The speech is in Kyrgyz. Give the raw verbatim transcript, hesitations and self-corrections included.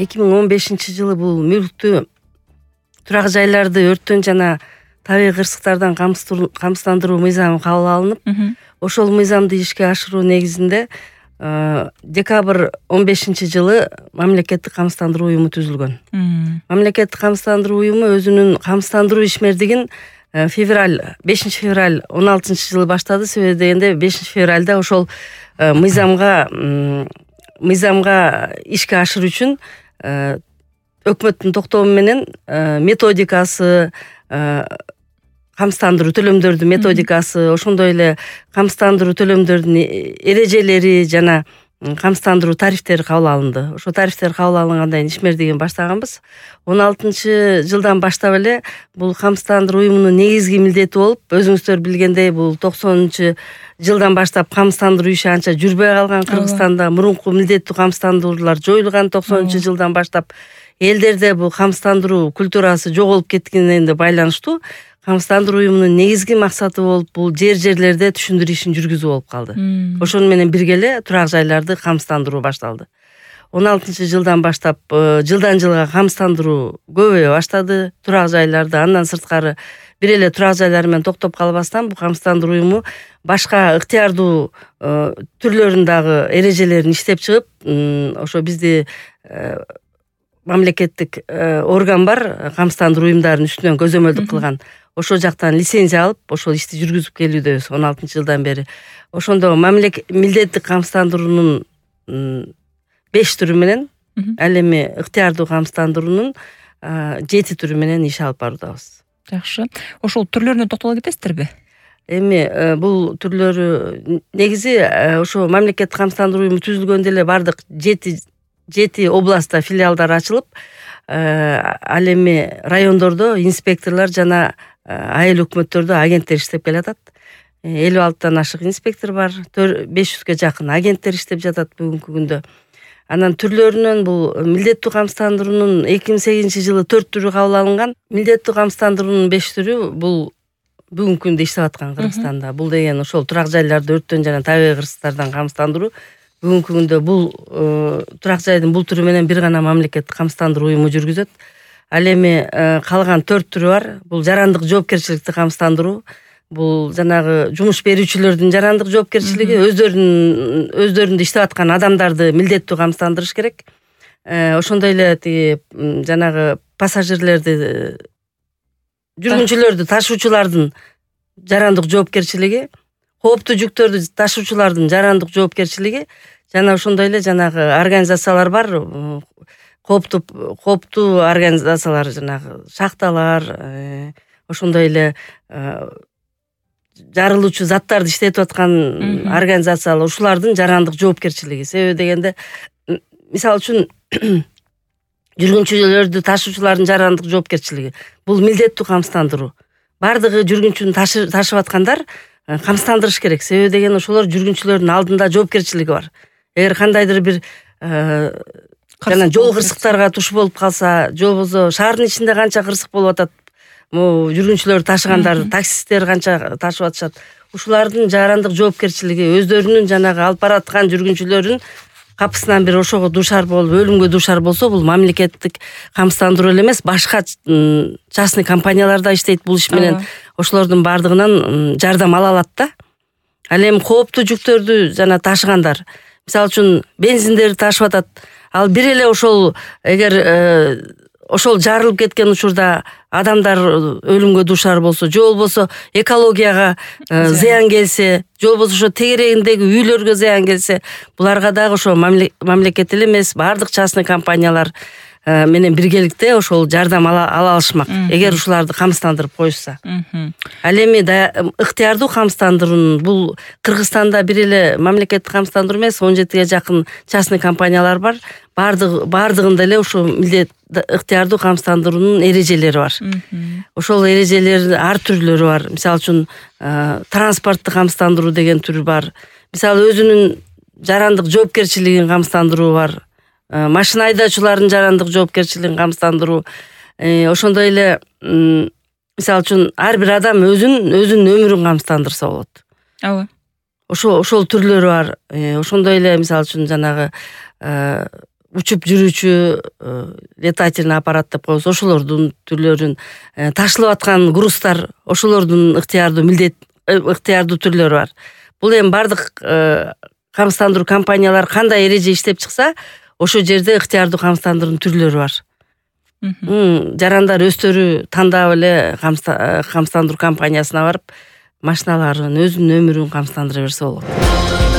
эки миң он бешинчи жылы бул мүлктүү турак жайларды өрттөн жана табигый кырсыктардан камсыздандыруу мыйзамы кабыл алынып, ошол мыйзамды ишке ашыруу негизинде декабрь он бешинчи жылы мамлекеттик камсыздандыруу уюму түзүлгөн. Мамлекеттик камсыздандыруу уюму өзүнүн камсыздандыруу ишмердигин февраль бешинчи февраль он алтынчы жылы баштады. Себеби дегенде бешинчи февральда ошол мыйзамга мыйзамга ишке ашыруу үчүн өкмөттүн токтому менен методикасы, камсыздандыруу төлөмдөрдүн методикасы, ошондой эле камсыздандыруу төлөмдөрдүн эрежелери жана камсыздандыруу тарифтери кабыл алынды. Ошо тарифтер кабыл алынгандан кийин ишмердигин баштаганбыз. он алтынчы жылдан баштап эле бул камсыздандыруу уюмунун негизги милдети болуп, өзүңүздөр билгендей бул токсонунчу жылдан баштап камсыздандыруу иши анча жүрбөй калган. Кыргызстанда мурунку милдеттүү камсыздандыруулар жоюлган токсонунчу жылдан баштап. Элдерде бул камсыздандыруу культурасы жоголуп кеткенине байланыштуу камсыздандыруу уюмунун негизги максаты болуп бул жер-жерлерде түшүндүрүү ишин жүргүзүү болуп калды. Ошону менен бирге эле турак жайларды камсыздандыруу башталды. он алтынчы жылдан баштап жылдан жылга камсыздандыруу көбөйө баштады турак жайларды. Андан сырткары бир эле турак жайлар менен токтоп калбастан бул камсыздандыруу уюму башка ыктыярдуу түрлөрүн дагы эрежелерин иштеп чыгып, ошо бизди мамлекеттик орган бар, камсыздандыруу уюмдарынын үстүнөн көзөмөлдүк кылган. Ошол жактан лицензия алып, ошол ишти жүргүзүп келүүбүз он алтынчы жылдан бери. Ошондо мамлекеттик камсыздандыруунун беш түрү менен, ал эми ыктыярдуу камсыздандыруунун жети түрү менен иш алып баруудабыз. Жакшы. Ошол түрлөрүнө токтоло кетесиздерби? Эми бул түрлөрү негизи ошо мамлекеттик камсыздандыруу уюму түзүлгөндө эле бардык жети жети областта филиалдар ачылып, ал эми райондордо инспекторлор жана айыл өкмөттөрдө агенттер иштеп келатат. элүү алтыдан ашык инспектор бар, беш жүзгө жакын агенттер иштеп жатат бүгүнкү күндө. Анан түрлөрүнөн бул милдеттүү камсыздандыруунун эки миң сегизинчи жылы төрт түрү кабыл алынган. Милдеттүү камсыздандыруунун беш түрү бул бүгүнкү күндө иштеп аткан Кыргызстанда. Бул деген ошол турак жайларды өрттөн жана табигый кырсыктардан камсыздандыруу. Бүгүнкү күндө бул турак жайдын бул түрү менен бир гана мамлекеттик камсыздандыруу уюму жүргүзөт. Ал эми калган төрт түрү бар. Бул жарандык жоопкерчиликти камсыздандыруу. Бул жанагы жумуш берүүчүлөрдүн жарандык жоопкерчилиги, өздөрүнүн өздөрүндө иштеп аткан адамдарды милдеттүү камсыздандырыш керек. Ошондой эле тиги жанагы пассажирлерди, жүргүнчүлөрдү ташуучулардын жарандык жоопкерчилиги, кооптуу жүктөрдү ташуучулардын жарандык жоопкерчилиги жана ошондой эле жанагы организациялар бар. Кооптуу кооптуу организациялар, жанагы шахталар, ошондой эле жарылуучу заттарды иштетип аткан организациялар, ушулардын жарандык жоопкерчилиги. Себеби дегенде, мисалы үчүн жүргүнчүлөрдү ташуучулардын жарандык жоопкерчилиги бул милдеттүү камсыздандыруу. Бардыгы жүргүнчүнү ташып аткандар камсыздандырыш керек. Себеби деген ошолор жүргүнчүлөрдүн алдында жоопкерчилиги бар. Эгер кандайдыр бир жана жол кырсыктарга туш болуп калса, же болбосо шаардын ичинде канча кырсык болуп атат, могу жүргүнчүлөр ташыгандар, таксисттер канча ташып атышат. Ушулардын жарандык жоопкерчилиги, өздөрүнүн жанагы алып бараткан жүргүнчүлөрүн капысынан бир ошого душар болуп, өлүмгө душар болсо, бул мамлекеттик камсыздандыруу эле эмес, башка частный компанияларда иштейт бул иш менен. Ошолордун бардыгынан жардам ала алат да. Ал эми кооптуу жүктөрдү жана ташыгандар, мисалы үчүн бензиндерди ташып атат. Ал бир эле ошол эгер ошол жарылып кеткен учурда адамдар өлүмгө душар болсо, же болбосо экологияга зыян келсе, же болбосо ошо тегерегиндеги үйлөргө зыян келсе, буларга дагы ошо мамлекет эле эмес, бардык частный компаниялар менен биргеликте ошол жардам ала алышмак, эгер ушуларды камсыздандырып коюшса. Ал эми ыктыярдуу камсыздандыруунун бул Кыргызстанда бир эле мамлекеттик камсыздандыруу эмес, он жетиге жакын частный компаниялар бар. Бардык бардыгында эле ошо милдет ыктыярдуу камсыздандыруунун эрежелери бар. Ошол эрежелердин ар түрлөрү бар. Мисалы үчүн транспорттук камсыздандыруу деген түр бар. Мисалы өзүнүн жарандык жоопкерчилигин камсыздандыруу бар. Машина айдоочулардын жарандык жоопкерчилигин камсыздандыруу. Ошондой эле мисалы үчүн ар бир адам өзүн өзүнүн өмүрүн камсыздандырса болот. Ооба. Ошол ошол түрлөрү бар. Ошондой эле мисалы үчүн жанагы учуп жүрүүчү летательный аппарат деп коебуз, ошолордун түрлөрүн, ташылып аткан груздар, ошолордун ыктыярдуу милдет ыктыярдуу түрлөрү бар. Бул эми бардык камсыздандыруу компаниялары кандай эреже иштеп чыкса, ошол жерде ыктыярдуу камсыздандыруунун түрлөрү бар. Жарандар өздөрү тандап эле камсыздандыруу компаниясына барып машиналарын, өзүнүн өмүрүн камсыздандыра берсе болот.